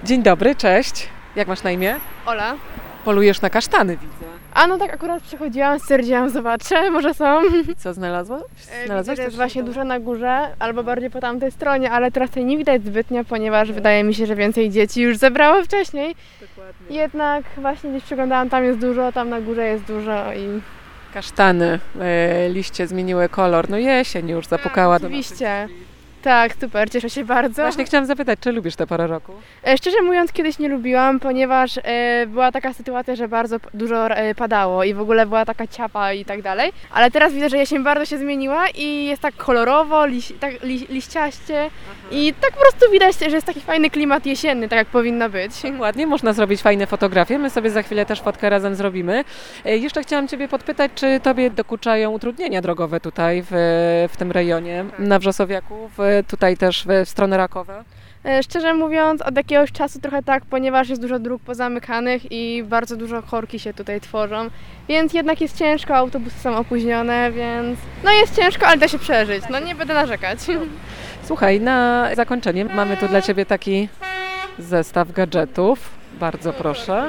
Dzień dobry, cześć. Jak masz na imię? Ola. Polujesz na kasztany, widzę. A no tak akurat przechodziłam, stwierdziłam, zobaczę, może są. I co znalazłaś? Widzę, że jest właśnie dużo na górze, albo bardziej po tamtej stronie, ale teraz tutaj nie widać zbytnio, ponieważ wydaje mi się, że więcej dzieci już zebrało wcześniej. Dokładnie. Jednak właśnie gdzieś przeglądałam, tam jest dużo, tam na górze jest dużo i... Kasztany, liście zmieniły kolor. No jesień już zapukała do naszych oczywiście. drzwi. Tak, super, cieszę się bardzo. Właśnie chciałam zapytać, czy lubisz tę porę roku? Szczerze mówiąc, kiedyś nie lubiłam, ponieważ była taka sytuacja, że bardzo dużo padało i w ogóle była taka ciapa i tak dalej. Ale teraz widzę, że jesień bardzo się zmieniła i jest tak kolorowo, liściaście i tak po prostu widać, że jest taki fajny klimat jesienny, tak jak powinno być. Ładnie, można zrobić fajne fotografie. My sobie za chwilę też fotkę razem zrobimy. Jeszcze chciałam Ciebie podpytać, czy Tobie dokuczają utrudnienia drogowe tutaj w tym rejonie, na Wrzosowiaku, tutaj też w stronę Rakowa? Szczerze mówiąc, od jakiegoś czasu trochę tak, ponieważ jest dużo dróg pozamykanych i bardzo dużo korki się tutaj tworzą, więc jednak jest ciężko, autobusy są opóźnione, więc no jest ciężko, ale da się przeżyć, no nie będę narzekać. Słuchaj, na zakończenie mamy tu dla Ciebie taki zestaw gadżetów. Bardzo proszę.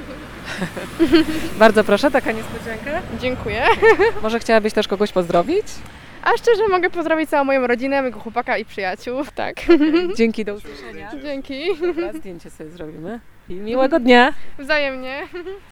Bardzo proszę, taka niespodzianka. Dziękuję. Może chciałabyś też kogoś pozdrowić? A szczerze mogę pozdrowić całą moją rodzinę, mojego chłopaka i przyjaciół, tak. Dzięki, do usłyszenia. Dzięki. Dobra, zdjęcie sobie zrobimy. I miłego dnia. Wzajemnie.